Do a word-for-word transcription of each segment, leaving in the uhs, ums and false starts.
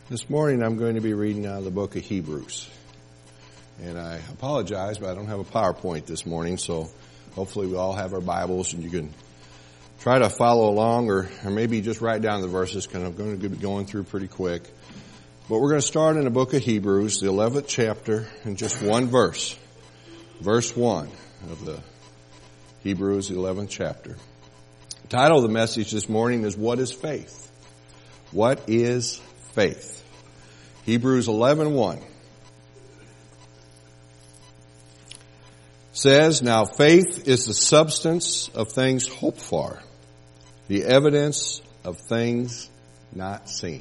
This morning I'm going to be reading out of the book of Hebrews. And I apologize, but I don't have a PowerPoint this morning, so hopefully we all have our Bibles and you can try to follow along or, or maybe just write down the verses because I'm going to be going through pretty quick. But we're going to start in the book of Hebrews, the eleventh chapter, and just one verse. Verse one of the Hebrews, the eleventh chapter. The title of the message this morning is, What is Faith? What is faith? Hebrews eleven one says, Now faith is the substance of things hoped for, the evidence of things not seen.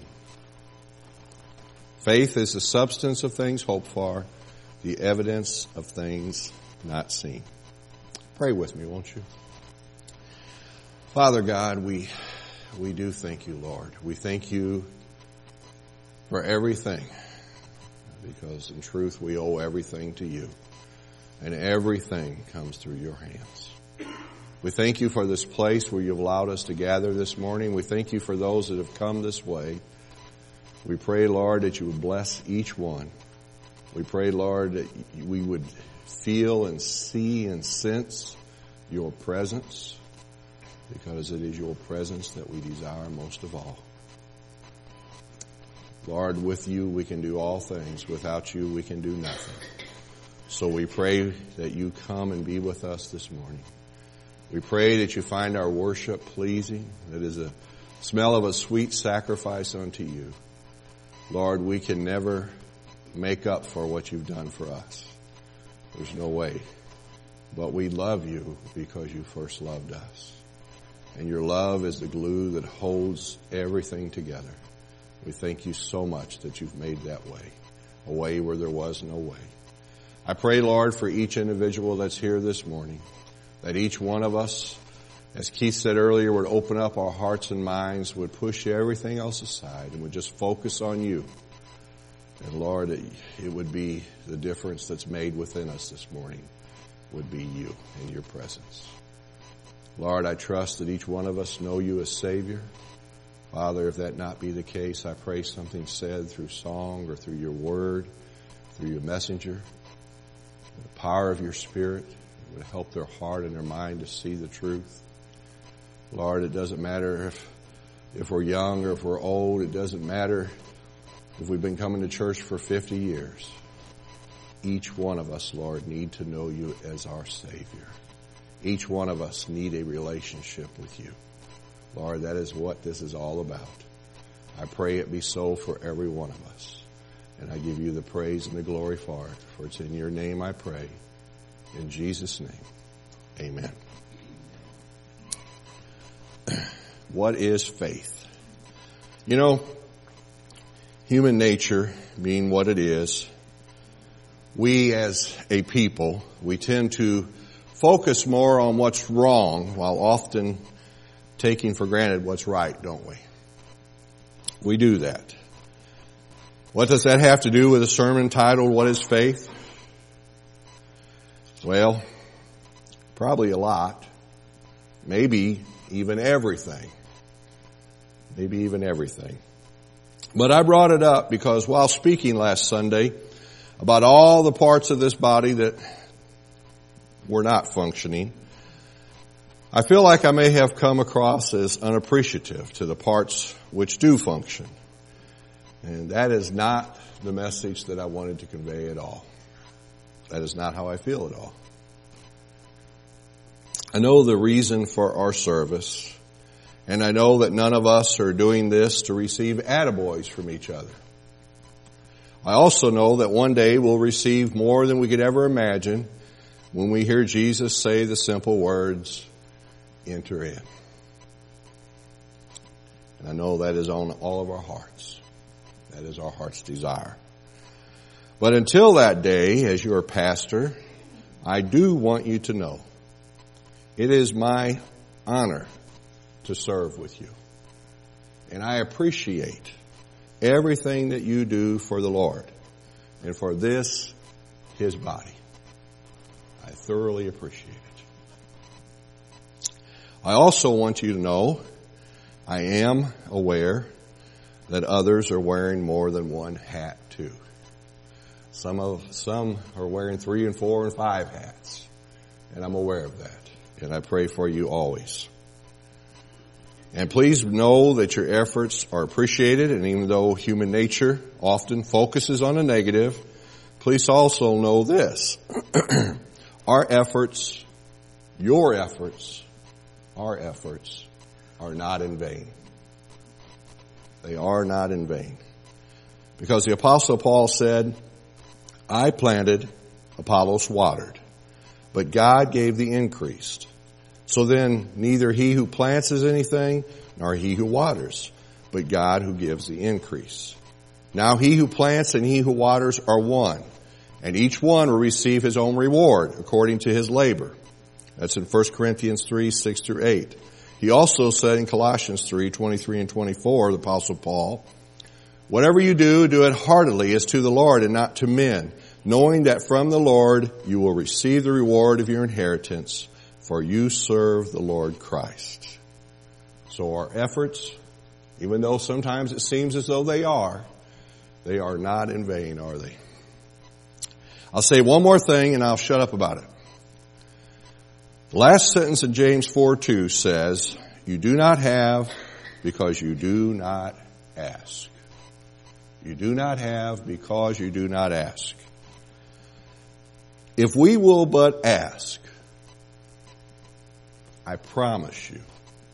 Faith is the substance of things hoped for, the evidence of things not seen. Pray with me, won't you? Father God, we we do thank you, Lord. We thank you for everything, because in truth we owe everything to you, and everything comes through your hands. We thank you for this place where you've allowed us to gather this morning. We thank you for those that have come this way. We pray, Lord, that you would bless each one. We pray, Lord, that we would feel and see and sense your presence, because it is your presence that we desire most of all. Lord, with you we can do all things. Without you we can do nothing. So we pray that you come and be with us this morning. We pray that you find our worship pleasing, that is a smell of a sweet sacrifice unto you. Lord, we can never make up for what you've done for us. There's no way. But we love you because you first loved us. And your love is the glue that holds everything together. We thank you so much that you've made that way, a way where there was no way. I pray, Lord, for each individual that's here this morning, that each one of us, as Keith said earlier, would open up our hearts and minds, would push everything else aside, and would just focus on you. And Lord, it would be the difference that's made within us this morning, would be you and your presence. Lord, I trust that each one of us know you as Savior. Father, if that not be the case, I pray something said through song or through your word, through your messenger, the power of your Spirit would help their heart and their mind to see the truth. Lord, it doesn't matter if if we're young or if we're old. It doesn't matter if we've been coming to church for fifty years. Each one of us, Lord, need to know you as our Savior. Each one of us need a relationship with you. Lord, that is what this is all about. I pray it be so for every one of us. And I give you the praise and the glory for it. For it's in your name I pray. In Jesus' name, amen. What is faith? You know, human nature being what it is, we as a people, we tend to focus more on what's wrong while often taking for granted what's right, don't we? We do that. What does that have to do with a sermon titled, What is Faith? Well, probably a lot. Maybe even everything. Maybe even everything. But I brought it up because while speaking last Sunday about all the parts of this body that were not functioning, I feel like I may have come across as unappreciative to the parts which do function. And that is not the message that I wanted to convey at all. That is not how I feel at all. I know the reason for our service, and I know that none of us are doing this to receive attaboys from each other. I also know that one day we'll receive more than we could ever imagine when we hear Jesus say the simple words, enter in. And I know that is on all of our hearts. That is our heart's desire. But until that day, as your pastor, I do want you to know it is my honor to serve with you. And I appreciate everything that you do for the Lord and for this, His body. I thoroughly appreciate it. I also want you to know I am aware that others are wearing more than one hat too. Some of some are wearing three and four and five hats. And I'm aware of that. And I pray for you always. And please know that your efforts are appreciated, and even though human nature often focuses on the negative, please also know this. Our efforts, your efforts, our efforts are not in vain. They are not in vain. Because the Apostle Paul said, I planted, Apollos watered, but God gave the increase. So then, neither he who plants is anything, nor he who waters, but God who gives the increase. Now he who plants and he who waters are one, and each one will receive his own reward according to his labor. That's in First Corinthians three, six through eight. He also said in Colossians three, twenty-three and twenty-four, the Apostle Paul, whatever you do, do it heartily as to the Lord and not to men, knowing that from the Lord you will receive the reward of your inheritance, for you serve the Lord Christ. So our efforts, even though sometimes it seems as though they are, they are not in vain, are they? I'll say one more thing and I'll shut up about it. The last sentence in James four two says, you do not have because you do not ask. You do not have because you do not ask. If we will but ask, I promise you,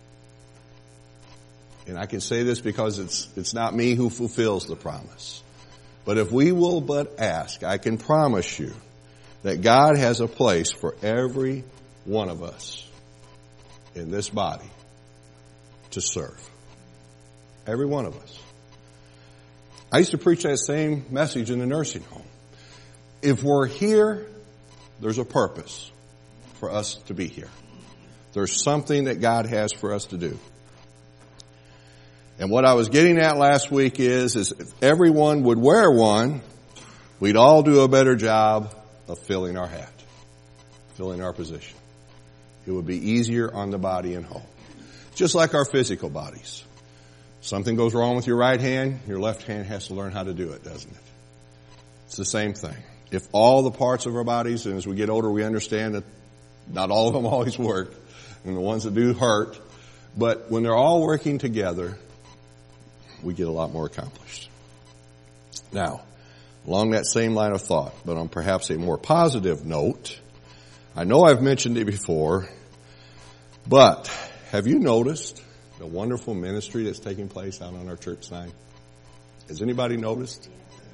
and I can say this because it's it's not me who fulfills the promise, but if we will but ask, I can promise you that God has a place for every one of us in this body to serve. Every one of us. I used to preach that same message in the nursing home. If we're here, there's a purpose for us to be here. There's something that God has for us to do. And what I was getting at last week is, is if everyone would wear one, we'd all do a better job of filling our hat, filling our position. It would be easier on the body and whole. Just like our physical bodies. Something goes wrong with your right hand, your left hand has to learn how to do it, doesn't it? It's the same thing. If all the parts of our bodies, and as we get older we understand that not all of them always work, and the ones that do hurt, but when they're all working together, we get a lot more accomplished. Now, along that same line of thought, but on perhaps a more positive note, I know I've mentioned it before, but have you noticed the wonderful ministry that's taking place out on our church sign? Has anybody noticed?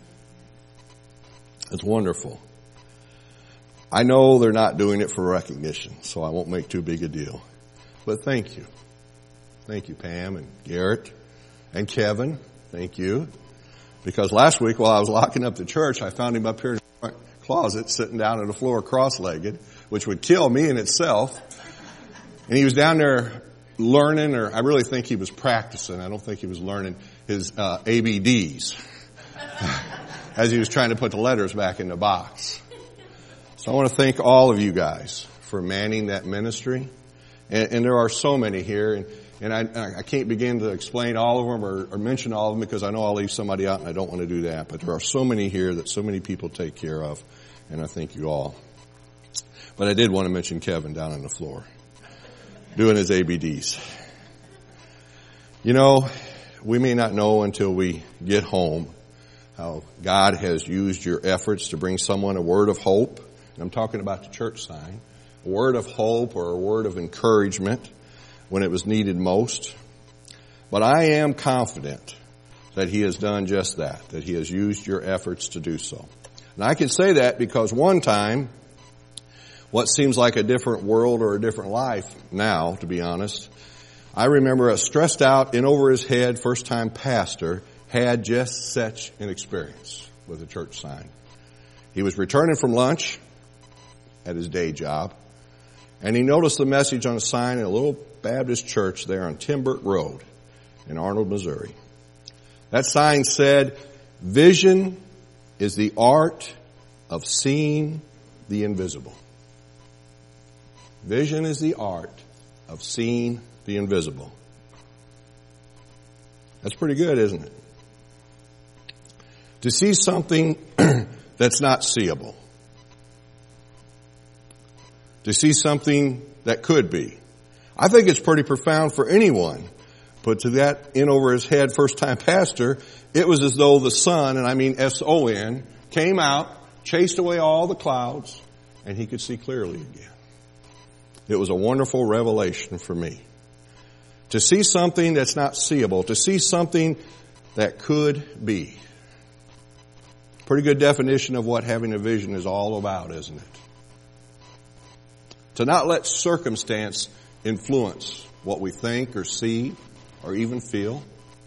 It's wonderful. I know they're not doing it for recognition, so I won't make too big a deal. But thank you. Thank you, Pam and Garrett and Kevin. Thank you. Because last week while I was locking up the church, I found him up here in the closet sitting down on the floor cross-legged, which would kill me in itself. And he was down there learning, or I really think he was practicing. I don't think he was learning his uh, A B Ds as he was trying to put the letters back in the box. So I want to thank all of you guys for manning that ministry. And, and there are so many here, and, and I, I can't begin to explain all of them or, or mention all of them because I know I'll leave somebody out and I don't want to do that. But there are so many here that so many people take care of, and I thank you all. But I did want to mention Kevin down on the floor, doing his A B Ds. You know, we may not know until we get home how God has used your efforts to bring someone a word of hope. And I'm talking about the church sign. A word of hope or a word of encouragement when it was needed most. But I am confident that He has done just that, that He has used your efforts to do so. And I can say that because one time, what seems like a different world or a different life now, to be honest, I remember a stressed out, in over his head, first time pastor had just such an experience with a church sign. He was returning from lunch at his day job, and he noticed the message on a sign in a little Baptist church there on Timbert Road in Arnold, Missouri. That sign said, "Vision is the art of seeing the invisible." Vision is the art of seeing the invisible. That's pretty good, isn't it? To see something that's not seeable. To see something that could be. I think it's pretty profound for anyone. But to that in over his head first time pastor, it was as though the sun, and I mean S O N, came out, chased away all the clouds, and he could see clearly again. It was a wonderful revelation for me. To see something that's not seeable, to see something that could be. Pretty good definition of what having a vision is all about, isn't it? To not let circumstance influence what we think or see or even feel.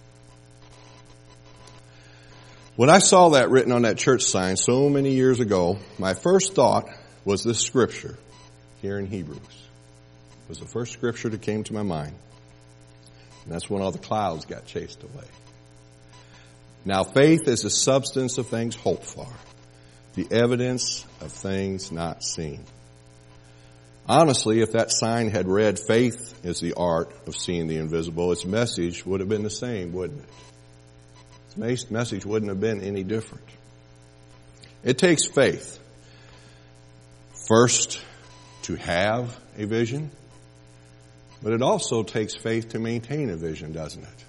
When I saw that written on that church sign so many years ago, my first thought was this scripture here in Hebrews. It was the first scripture that came to my mind. And that's when all the clouds got chased away. Now faith is the substance of things hoped for, the evidence of things not seen. Honestly, if that sign had read, faith is the art of seeing the invisible, its message would have been the same, wouldn't it? Its message wouldn't have been any different. It takes faith, first, to have a vision, but it also takes faith to maintain a vision, doesn't it?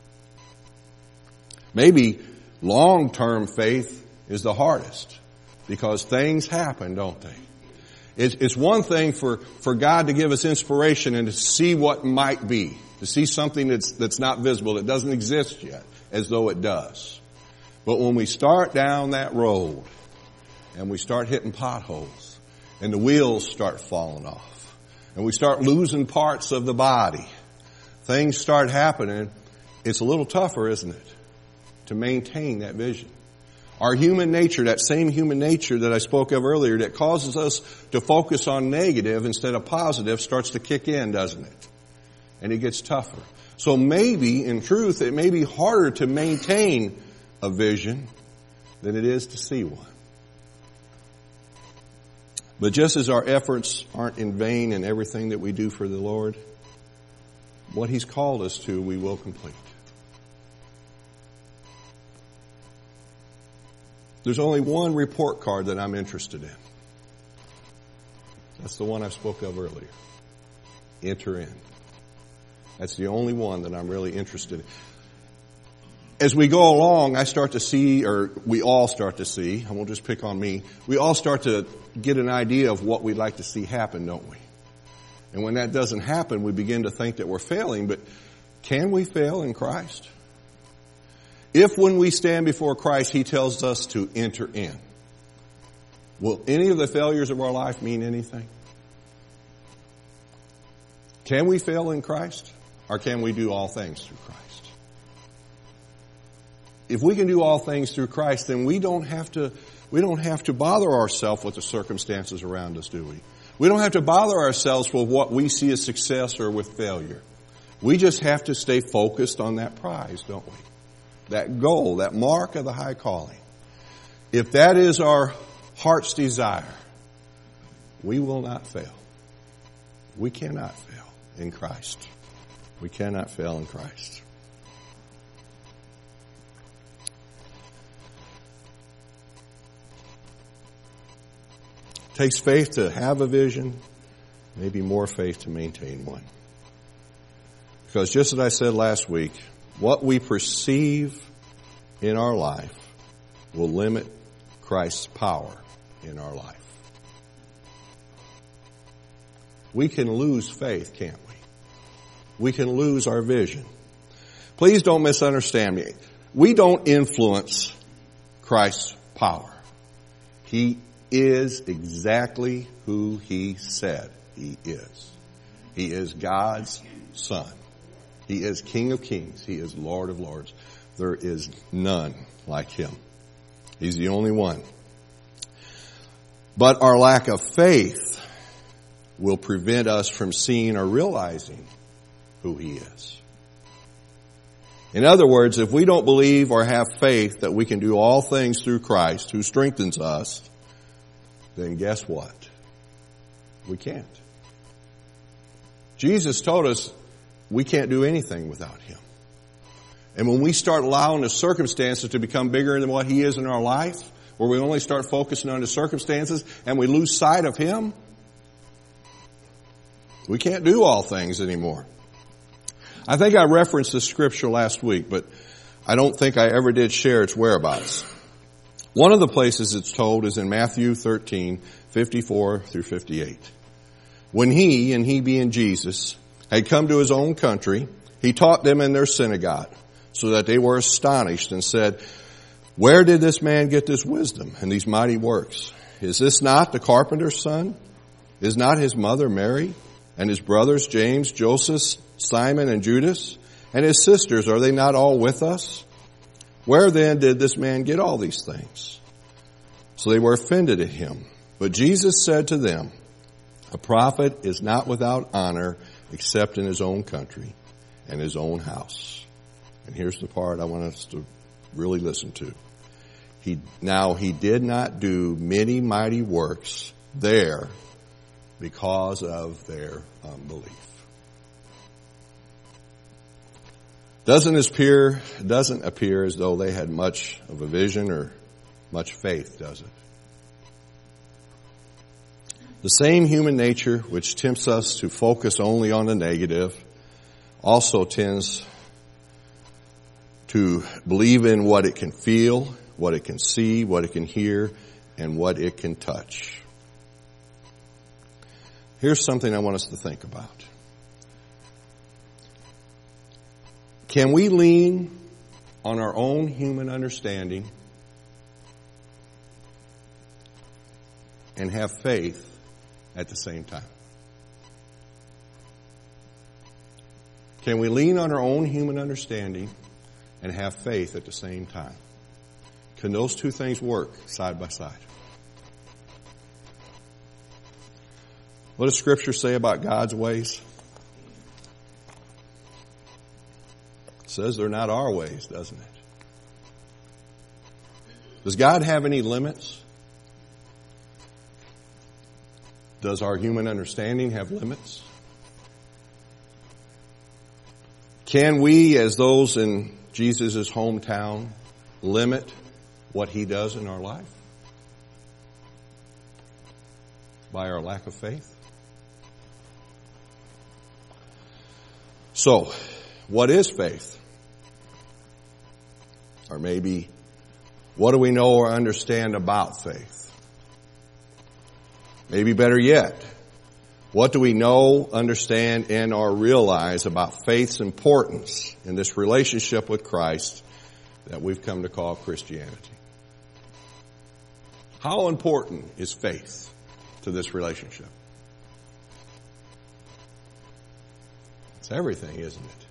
Maybe long-term faith is the hardest, because things happen, don't they? It's, it's one thing for, for God to give us inspiration and to see what might be, to see something that's, that's not visible, that doesn't exist yet, as though it does. But when we start down that road and we start hitting potholes and the wheels start falling off and we start losing parts of the body, things start happening, it's a little tougher, isn't it, to maintain that vision. Our human nature, that same human nature that I spoke of earlier that causes us to focus on negative instead of positive starts to kick in, doesn't it? And it gets tougher. So maybe, in truth, it may be harder to maintain a vision than it is to see one. But just as our efforts aren't in vain in everything that we do for the Lord, what He's called us to, we will complete. There's only one report card that I'm interested in. That's the one I spoke of earlier. Enter in. That's the only one that I'm really interested in. As we go along, I start to see, or we all start to see, I won't just pick on me, we all start to get an idea of what we'd like to see happen, don't we? And when that doesn't happen, we begin to think that we're failing, but can we fail in Christ? If when we stand before Christ, He tells us to enter in, will any of the failures of our life mean anything? Can we fail in Christ? Or can we do all things through Christ? If we can do all things through Christ, then we don't have to, we don't have to bother ourselves with the circumstances around us, do we? We don't have to bother ourselves with what we see as success or with failure. We just have to stay focused on that prize, don't we? That goal, that mark of the high calling. If that is our heart's desire, we will not fail. We cannot fail in Christ. We cannot fail in Christ. It takes faith to have a vision, maybe more faith to maintain one. Because just as I said last week, what we perceive in our life will limit Christ's power in our life. We can lose faith, can't we? We can lose our vision. Please don't misunderstand me. We don't influence Christ's power. He is exactly who He said He is. He is God's Son. He is King of Kings. He is Lord of Lords. There is none like Him. He's the only one. But our lack of faith will prevent us from seeing or realizing who He is. In other words, if we don't believe or have faith that we can do all things through Christ who strengthens us, then guess what? We can't. Jesus told us we can't do anything without Him. And when we start allowing the circumstances to become bigger than what He is in our life, where we only start focusing on the circumstances and we lose sight of Him, we can't do all things anymore. I think I referenced this scripture last week, but I don't think I ever did share its whereabouts. One of the places it's told is in Matthew thirteen, fifty-four through fifty-eight. When He, and He being Jesus, had come to His own country, He taught them in their synagogue, so that they were astonished and said, "Where did this man get this wisdom and these mighty works? Is this not the carpenter's son? Is not his mother Mary, and his brothers James, Joseph, Simon, and Judas? And his sisters, are they not all with us? Where then did this man get all these things?" So they were offended at Him. But Jesus said to them, "A prophet is not without honor except in his own country and his own house." And here's the part I want us to really listen to. He, now he did not do many mighty works there because of their unbelief. Doesn't appear, doesn't appear as though they had much of a vision or much faith, does it? The same human nature which tempts us to focus only on the negative also tends to believe in what it can feel, what it can see, what it can hear, and what it can touch. Here's something I want us to think about. Can we lean on our own human understanding and have faith at the same time? Can we lean on our own human understanding and have faith at the same time? Can those two things work side by side? What does Scripture say about God's ways? It says they're not our ways, doesn't it? Does God have any limits? Does our human understanding have limits? Can we, as those in Jesus' hometown, limit what He does in our life by our lack of faith? So, what is faith? Or maybe, what do we know or understand about faith? Maybe better yet, what do we know, understand, and or realize about faith's importance in this relationship with Christ that we've come to call Christianity? How important is faith to this relationship? It's everything, isn't it?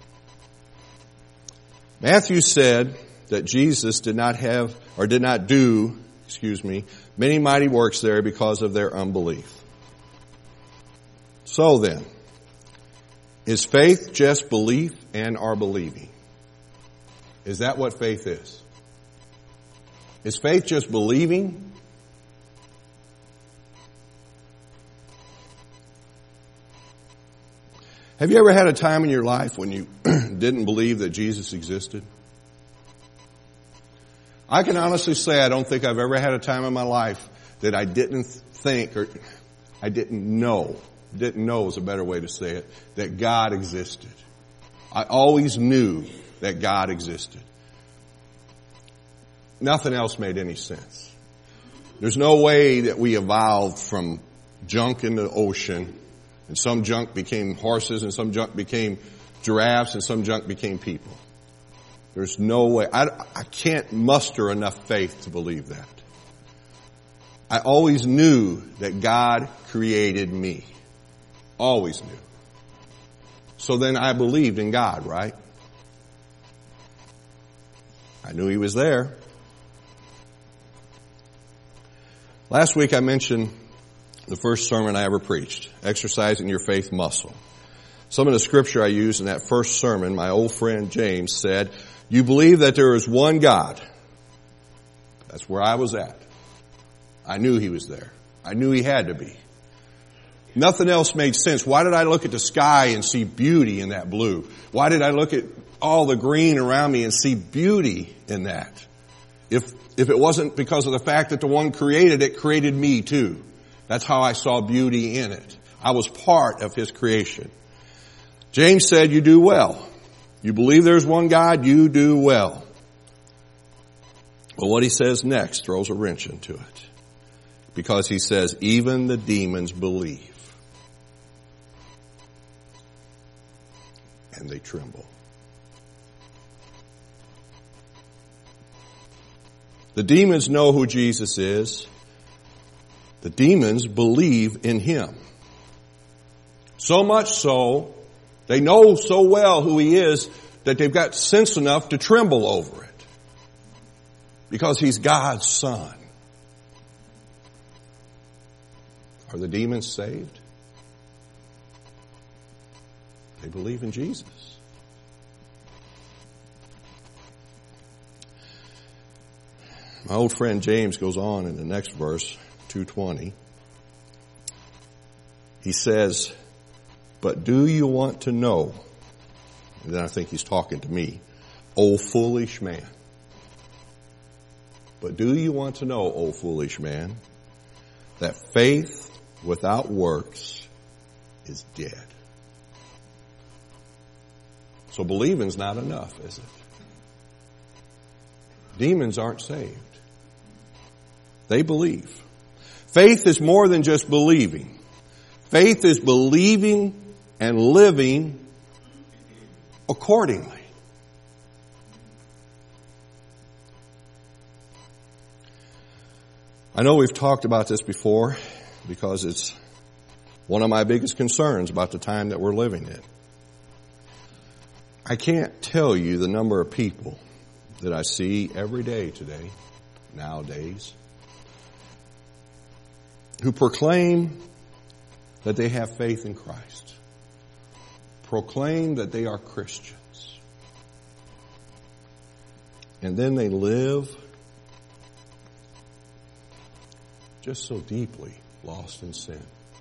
Matthew said that Jesus did not have, or did not do, excuse me, many mighty works there because of their unbelief. So then, is faith just belief and our believing? Is that what faith is? Is faith just believing? Have you ever had a time in your life when you didn't believe that Jesus existed? I can honestly say I don't think I've ever had a time in my life that I didn't think, or I didn't know, didn't know is a better way to say it, that God existed. I always knew that God existed. Nothing else made any sense. There's no way that we evolved from junk in the ocean, and some junk became horses, and some junk became giraffes, and some junk became people. There's no way. I, I can't muster enough faith to believe that. I always knew that God created me. Always knew. So then I believed in God, right? I knew He was there. Last week I mentioned the first sermon I ever preached, exercising your faith muscle. Some of the scripture I used in that first sermon, my old friend James said, "You believe that there is one God." That's where I was at. I knew He was there. I knew He had to be. Nothing else made sense. Why did I look at the sky and see beauty in that blue? Why did I look at all the green around me and see beauty in that? If, if it wasn't because of the fact that the one created it created me too. That's how I saw beauty in it. I was part of his creation. James said, you do well. You believe there's one God, you do well. But what he says next throws a wrench into it. Because he says, even the demons believe. And they tremble. The demons know who Jesus is. The demons believe in him. So much so, they know so well who he is that they've got sense enough to tremble over it. Because he's God's son. Are the demons saved? They believe in Jesus. My old friend James goes on in the next verse, two twenty. He says, but do you want to know, and then I think he's talking to me, O foolish man. But do you want to know, O foolish man, that faith without works is dead? So believing's not enough, is it? Demons aren't saved. They believe. Faith is more than just believing. Faith is believing and living accordingly. I know we've talked about this before because it's one of my biggest concerns about the time that we're living in. I can't tell you the number of people that I see every day today, nowadays, who proclaim that they have faith in Christ, proclaim that they are Christians, and then they live just so deeply lost in sin.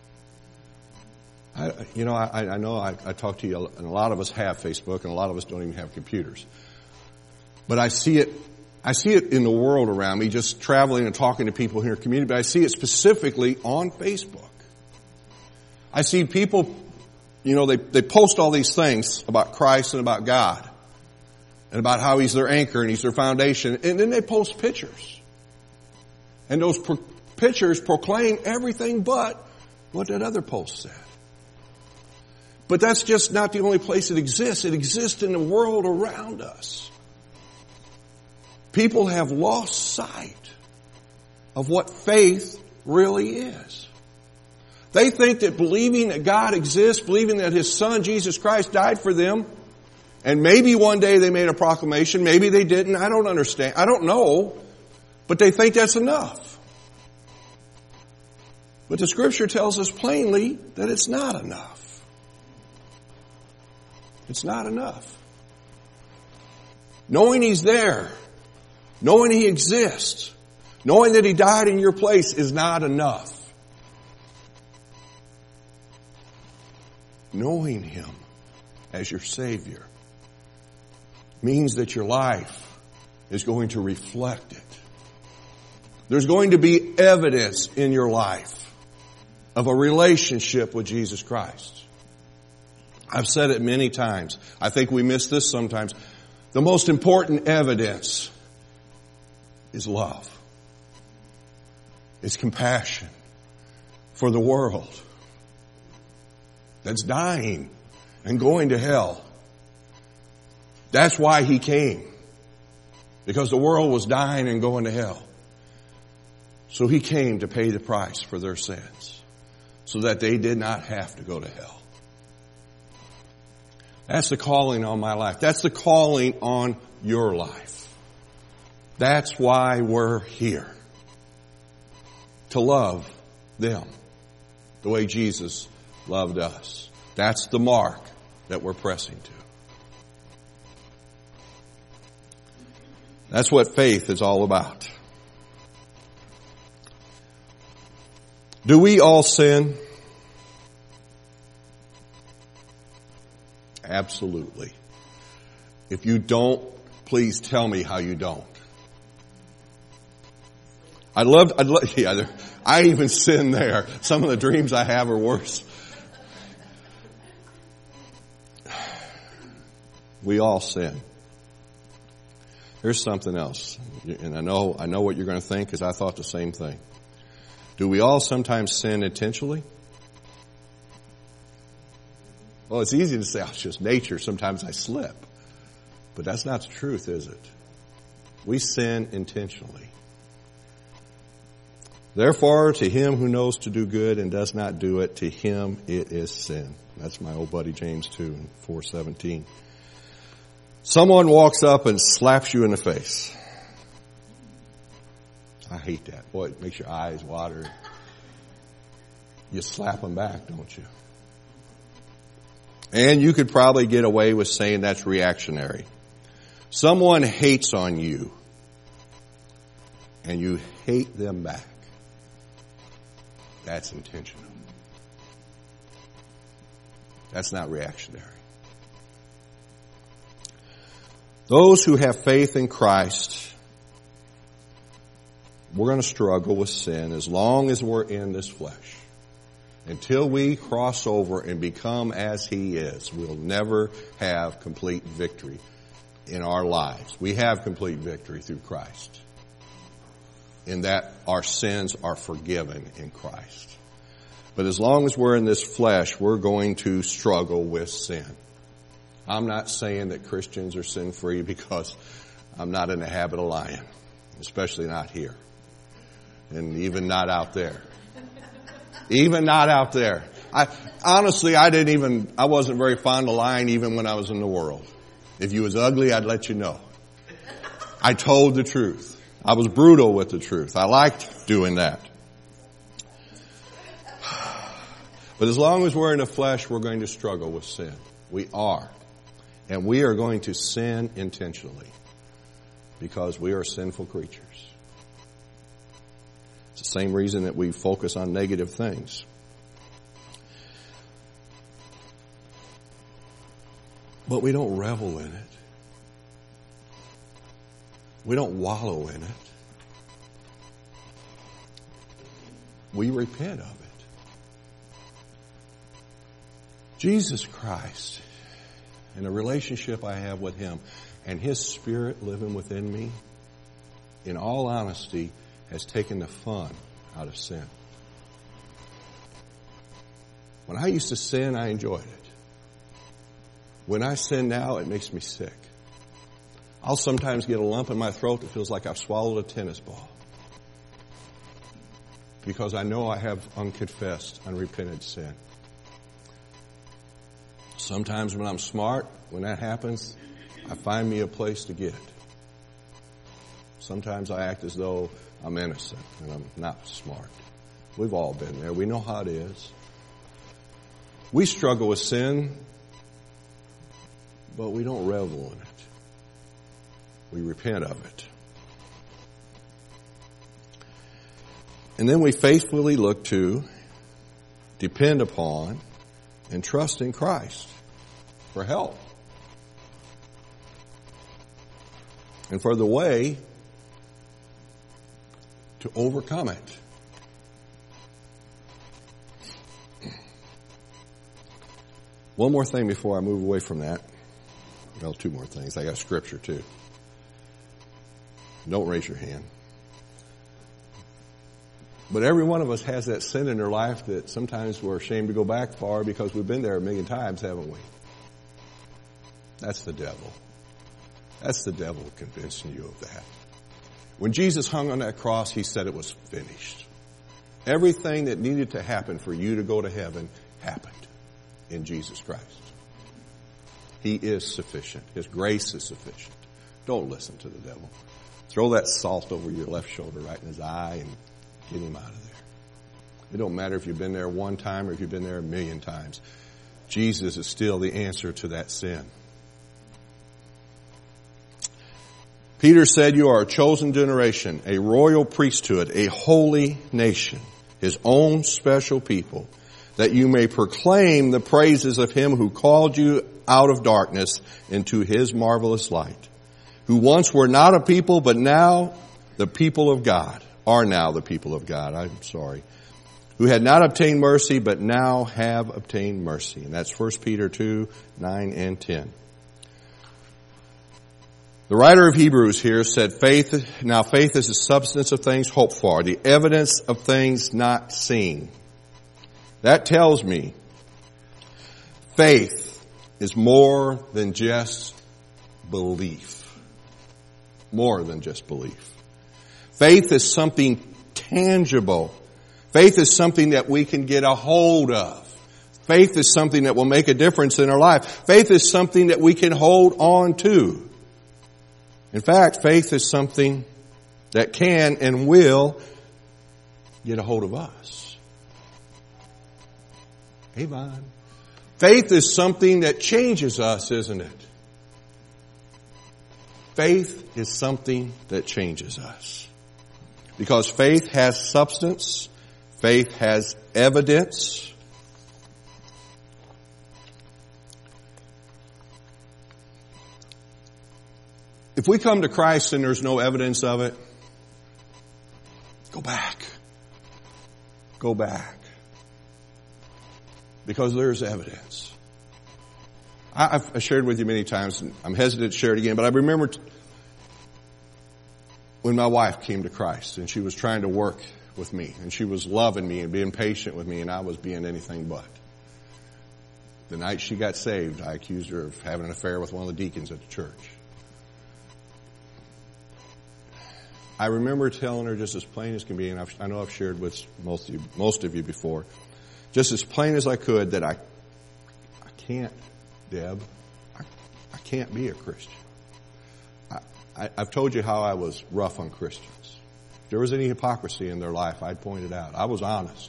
I, you know, I, I know I, I talk to you, and a lot of us have Facebook, and a lot of us don't even have computers. But I see it, I see it in the world around me, just traveling and talking to people in our community, but I see it specifically on Facebook. I see people, you know, they, they post all these things about Christ and about God, and about how he's their anchor and he's their foundation, and then they post pictures. And those pro- pictures proclaim everything but what that other post said. But that's just not the only place it exists. It exists in the world around us. People have lost sight of what faith really is. They think that believing that God exists, believing that his son Jesus Christ died for them, and maybe one day they made a proclamation, maybe they didn't, I don't understand, I don't know, but they think that's enough. But the scripture tells us plainly that it's not enough. It's not enough. Knowing he's there, knowing he exists, knowing that he died in your place is not enough. Knowing him as your Savior means that your life is going to reflect it. There's going to be evidence in your life of a relationship with Jesus Christ. I've said it many times. I think we miss this sometimes. The most important evidence is love. It's compassion for the world that's dying and going to hell. That's why he came. Because the world was dying and going to hell. So he came to pay the price for their sins, so that they did not have to go to hell. That's the calling on my life. That's the calling on your life. That's why we're here. To love them the way Jesus loved us. That's the mark that we're pressing to. That's what faith is all about. Do we all sin? Absolutely. If you don't, please tell me how you don't. I'd love, I'd love, yeah, there, I even sin there. Some of the dreams I have are worse. We all sin. Here's something else. And I know, I know what you're going to think because I thought the same thing. Do we all sometimes sin intentionally? Well, it's easy to say, oh, it's just nature. Sometimes I slip. But that's not the truth, is it? We sin intentionally. Therefore, to him who knows to do good and does not do it, to him it is sin. That's my old buddy James two in four seventeen. Someone walks up and slaps you in the face. I hate that. Boy, it makes your eyes water. You slap them back, don't you? And you could probably get away with saying that's reactionary. Someone hates on you, and you hate them back. That's intentional. That's not reactionary. Those who have faith in Christ, we're going to struggle with sin as long as we're in this flesh. Until we cross over and become as He is, we'll never have complete victory in our lives. We have complete victory through Christ, in that our sins are forgiven in Christ. But as long as we're in this flesh, we're going to struggle with sin. I'm not saying that Christians are sin-free because I'm not in the habit of lying, especially not here, and even not out there. Even not out there. I honestly, I didn't even, I wasn't very fond of lying even when I was in the world. If you was ugly, I'd let you know. I told the truth. I was brutal with the truth. I liked doing that. But as long as we're in the flesh, we're going to struggle with sin. We are. And we are going to sin intentionally because we are sinful creatures. It's the same reason that we focus on negative things. But we don't revel in it. We don't wallow in it. We repent of it. Jesus Christ and the relationship I have with Him and His Spirit living within me, in all honesty, has taken the fun out of sin. When I used to sin, I enjoyed it. When I sin now, it makes me sick. I'll sometimes get a lump in my throat that feels like I've swallowed a tennis ball. Because I know I have unconfessed, unrepented sin. Sometimes when I'm smart, when that happens, I find me a place to get it. Sometimes I act as though I'm innocent and I'm not smart. We've all been there. We know how it is. We struggle with sin, but we don't revel in it. We repent of it. And then we faithfully look to, depend upon, and trust in Christ for help. And for the way to overcome it. One more thing before I move away from that. Well, two more things. I got scripture too. Don't raise your hand. But every one of us has that sin in their life that sometimes we're ashamed to go back far because we've been there a million times, haven't we? That's the devil. That's the devil convincing you of that. When Jesus hung on that cross, He said it was finished. Everything that needed to happen for you to go to heaven happened in Jesus Christ. He is sufficient. His grace is sufficient. Don't listen to the devil. Throw that salt over your left shoulder right in his eye and get him out of there. It don't matter if you've been there one time or if you've been there a million times. Jesus is still the answer to that sin. Peter said, you are a chosen generation, a royal priesthood, a holy nation, His own special people, that you may proclaim the praises of Him who called you out of darkness into His marvelous light, who once were not a people, but now the people of God, are now the people of God, I'm sorry, who had not obtained mercy, but now have obtained mercy. And that's First Peter two, nine and ten. The writer of Hebrews here said, "Faith, now faith is the substance of things hoped for, the evidence of things not seen." That tells me faith is more than just belief. More than just belief. Faith is something tangible. Faith is something that we can get a hold of. Faith is something that will make a difference in our life. Faith is something that we can hold on to. In fact, faith is something that can and will get a hold of us. Amen. Faith is something that changes us, isn't it? Faith is something that changes us. Because faith has substance. Faith has evidence. If we come to Christ and there's no evidence of it, go back. Go back. Because there's evidence. I've shared with you many times, and I'm hesitant to share it again, but I remember when my wife came to Christ and she was trying to work with me and she was loving me and being patient with me, and I was being anything but. The night she got saved, I accused her of having an affair with one of the deacons at the church. I remember telling her just as plain as can be, and I've, I know I've shared with most of you, most of you before, just as plain as I could, that I, I can't, Deb, I, I can't be a Christian. I, I, I've told you how I was rough on Christians. If there was any hypocrisy in their life, I'd point it out. I was honest.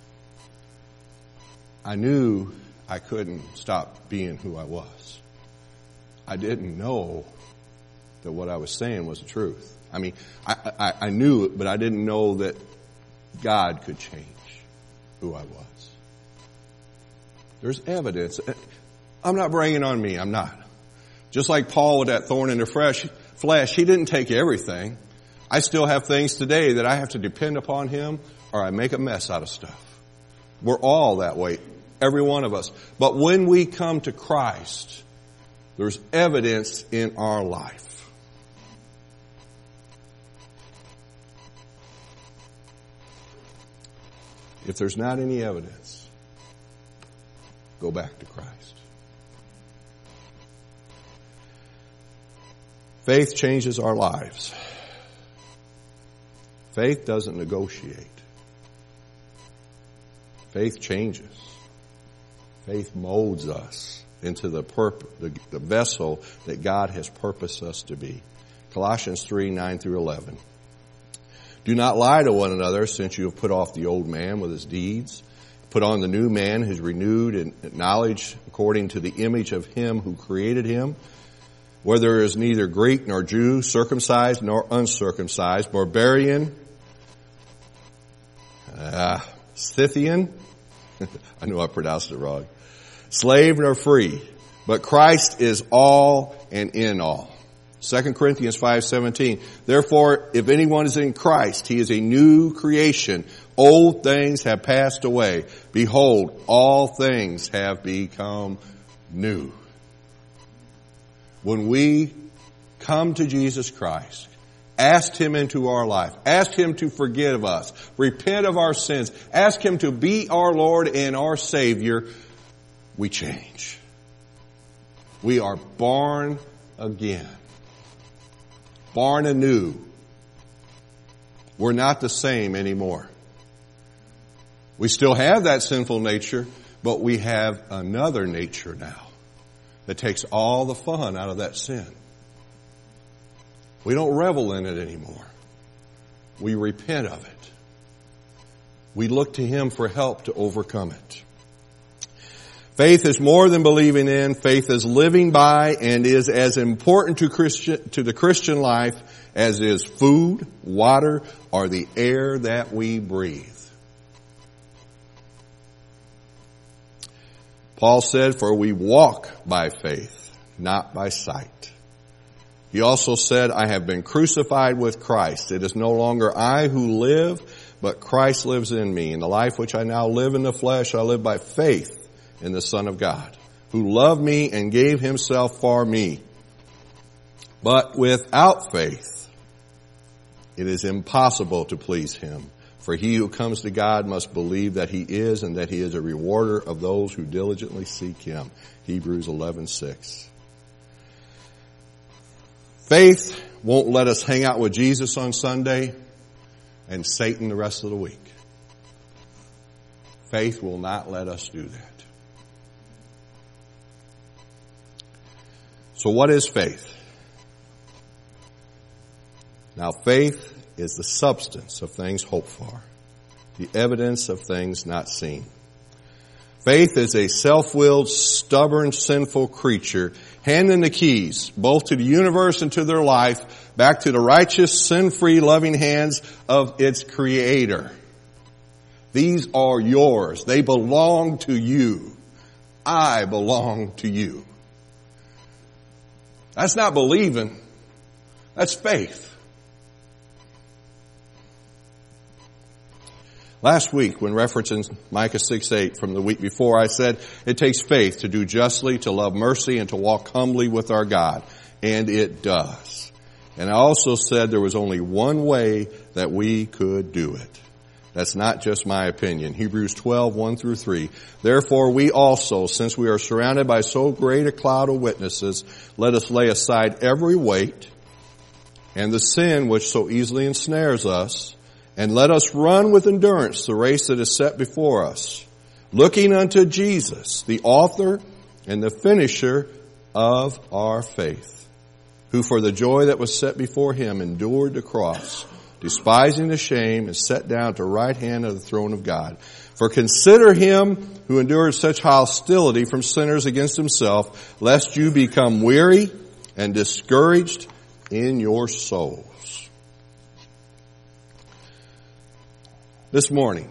I knew I couldn't stop being who I was. I didn't know that what I was saying was the truth. I mean, I, I, I knew it, but I didn't know that God could change who I was. There's evidence. I'm not bringing on me. I'm not. Just like Paul with that thorn in the flesh, flesh, he didn't take everything. I still have things today that I have to depend upon Him, or I make a mess out of stuff. We're all that way, every one of us. But when we come to Christ, there's evidence in our life. If there's not any evidence, go back to Christ. Faith changes our lives. Faith doesn't negotiate. Faith changes. Faith molds us into the, purp- the, the vessel that God has purposed us to be. Colossians three, nine through eleven. Do not lie to one another, since you have put off the old man with his deeds. Put on the new man, who is renewed in knowledge according to the image of Him who created him. Where there is neither Greek nor Jew, circumcised nor uncircumcised, barbarian, uh, Scythian, I know I pronounced it wrong, slave nor free, but Christ is all and in all. Second Corinthians five seventeen. Therefore, if anyone is in Christ, he is a new creation. Old things have passed away. Behold, all things have become new. When we come to Jesus Christ, ask Him into our life, ask Him to forgive us, repent of our sins, ask Him to be our Lord and our Savior, we change. We are born again. Born anew. We're not the same anymore. We still have that sinful nature, but we have another nature now that takes all the fun out of that sin. We don't revel in it anymore. We repent of it. We look to Him for help to overcome it. Faith is more than believing in. Faith is living by, and is as important to Christian, to the Christian life as is food, water, or the air that we breathe. Paul said, for we walk by faith, not by sight. He also said, I have been crucified with Christ. It is no longer I who live, but Christ lives in me. In the life which I now live in the flesh, I live by faith in the Son of God, who loved me and gave himself for me. But without faith, it is impossible to please him. For he who comes to God must believe that he is, and that he is a rewarder of those who diligently seek him. Hebrews eleven six. Faith won't let us hang out with Jesus on Sunday and Satan the rest of the week. Faith will not let us do that. So what is faith? Now faith is the substance of things hoped for, the evidence of things not seen. Faith is a self-willed, stubborn, sinful creature handing the keys both to the universe and to their life back to the righteous, sin-free, loving hands of its creator. These are yours. They belong to you. I belong to you. That's not believing. That's faith. Last week, when referencing Micah six eight from the week before, I said it takes faith to do justly, to love mercy, and to walk humbly with our God. And it does. And I also said there was only one way that we could do it. That's not just my opinion. Hebrews twelve one through three. Therefore we also, since we are surrounded by so great a cloud of witnesses, let us lay aside every weight and the sin which so easily ensnares us, and let us run with endurance the race that is set before us, looking unto Jesus, the author and the finisher of our faith, who for the joy that was set before him endured the cross, despising the shame, and sat down at the right hand of the throne of God. For consider him who endured such hostility from sinners against himself, lest you become weary and discouraged in your souls. This morning,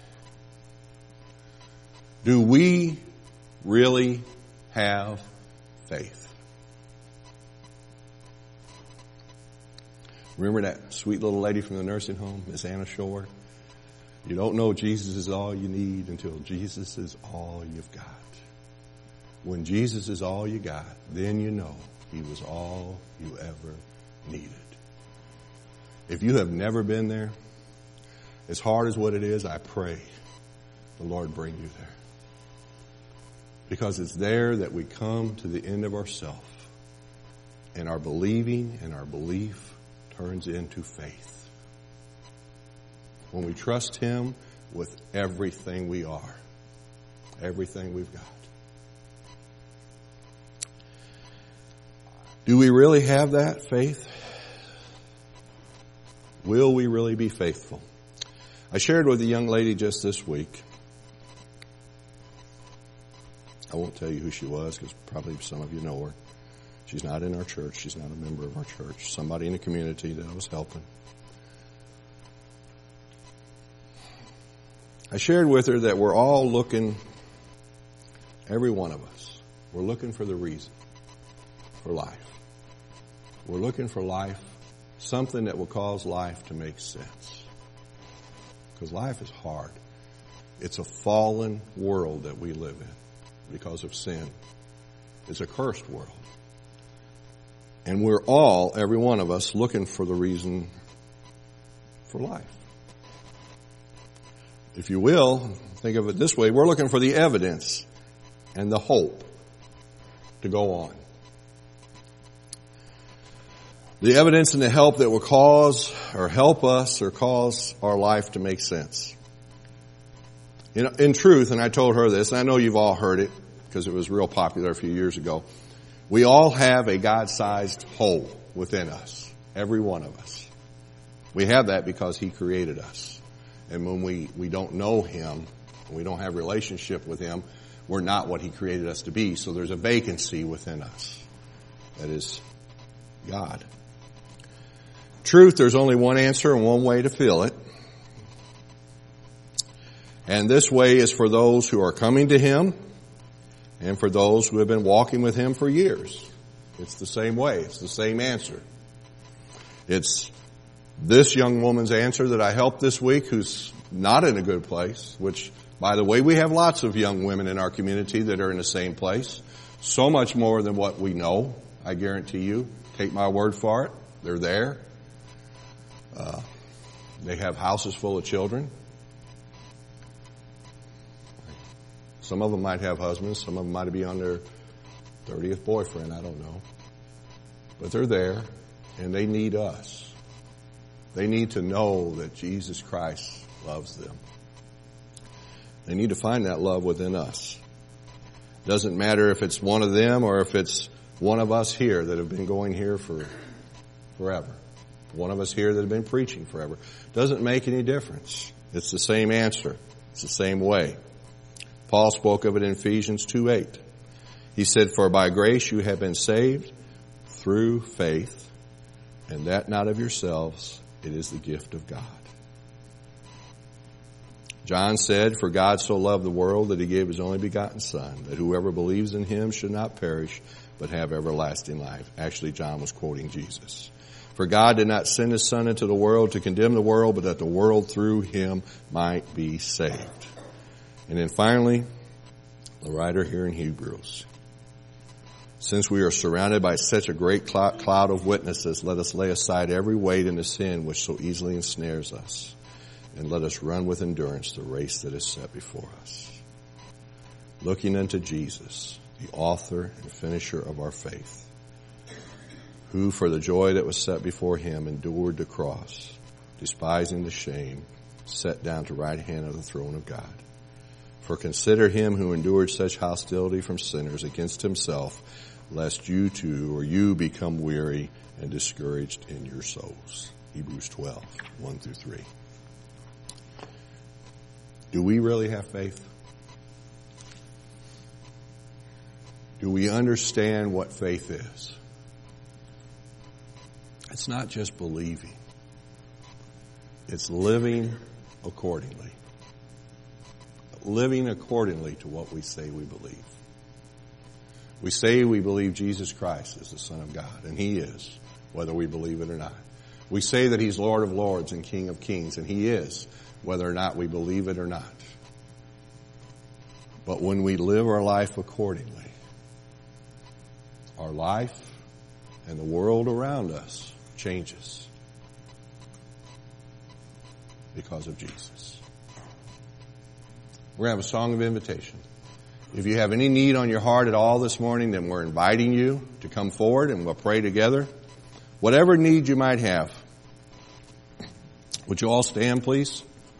do we really have faith? Remember that sweet little lady from the nursing home, Miss Anna Shore? You don't know Jesus is all you need until Jesus is all you've got. When Jesus is all you got, then you know he was all you ever needed. If you have never been there, as hard as what it is, I pray the Lord bring you there. Because it's there that we come to the end of ourselves, and our believing and our belief turns into faith. When we trust him with everything we are, everything we've got. Do we really have that faith? Will we really be faithful? I shared with a young lady just this week. I won't tell you who she was because probably some of you know her. She's not in our church. She's not a member of our church. Somebody in the community that I was helping. I shared with her that we're all looking, every one of us, we're looking for the reason for life. We're looking for life, something that will cause life to make sense. Because life is hard. It's a fallen world that we live in because of sin. It's a cursed world. And we're all, every one of us, looking for the reason for life. If you will, think of it this way. We're looking for the evidence and the hope to go on. The evidence and the help that will cause or help us or cause our life to make sense. You know, in truth, and I told her this, and I know you've all heard it because it was real popular a few years ago. We all have a God-sized hole within us. Every one of us. We have that because he created us. And when we, we don't know him, we don't have a relationship with him, we're not what he created us to be. So there's a vacancy within us. That is God. Truth, there's only one answer and one way to fill it. And this way is for those who are coming to him and for those who have been walking with Him for years. It's the same way. It's the same answer. It's this young woman's answer that I helped this week who's not in a good place, which, by the way, we have lots of young women in our community that are in the same place. So much more than what we know, I guarantee you. Take my word for it. They're there. Uh, they have houses full of children. Some of them might have husbands. Some of them might be on their thirtieth boyfriend. I don't know. But they're there, and they need us. They need to know that Jesus Christ loves them. They need to find that love within us. Doesn't matter if it's one of them or if it's one of us here that have been going here for forever. One of us here that have been preaching forever. Doesn't make any difference. It's the same answer. It's the same way. Paul spoke of it in Ephesians two eight. He said, "For by grace you have been saved through faith, and that not of yourselves, it is the gift of God." John said, "For God so loved the world that He gave His only begotten Son, that whoever believes in Him should not perish, but have everlasting life." Actually, John was quoting Jesus. "For God did not send His Son into the world to condemn the world, but that the world through Him might be saved." And then finally, the writer here in Hebrews, "Since we are surrounded by such a great cloud of witnesses, let us lay aside every weight and the sin which so easily ensnares us, and let us run with endurance the race that is set before us, looking unto Jesus, the author and finisher of our faith, who for the joy that was set before Him endured the cross, despising the shame, sat down to the right hand of the throne of God. For consider Him who endured such hostility from sinners against Himself, lest you too or you become weary and discouraged in your souls." Hebrews twelve, one through three. Do we really have faith? Do we understand what faith is? It's not just believing. It's living accordingly. Living accordingly to what we say we believe. We say we believe Jesus Christ is the Son of God, and He is, whether we believe it or not. We say that He's Lord of Lords and King of Kings, and He is, whether or not we believe it or not. But when we live our life accordingly, our life and the world around us changes because of Jesus. We're going to have a song of invitation. If you have any need on your heart at all this morning, then we're inviting you to come forward and we'll pray together. Whatever need you might have. Would you all stand, please?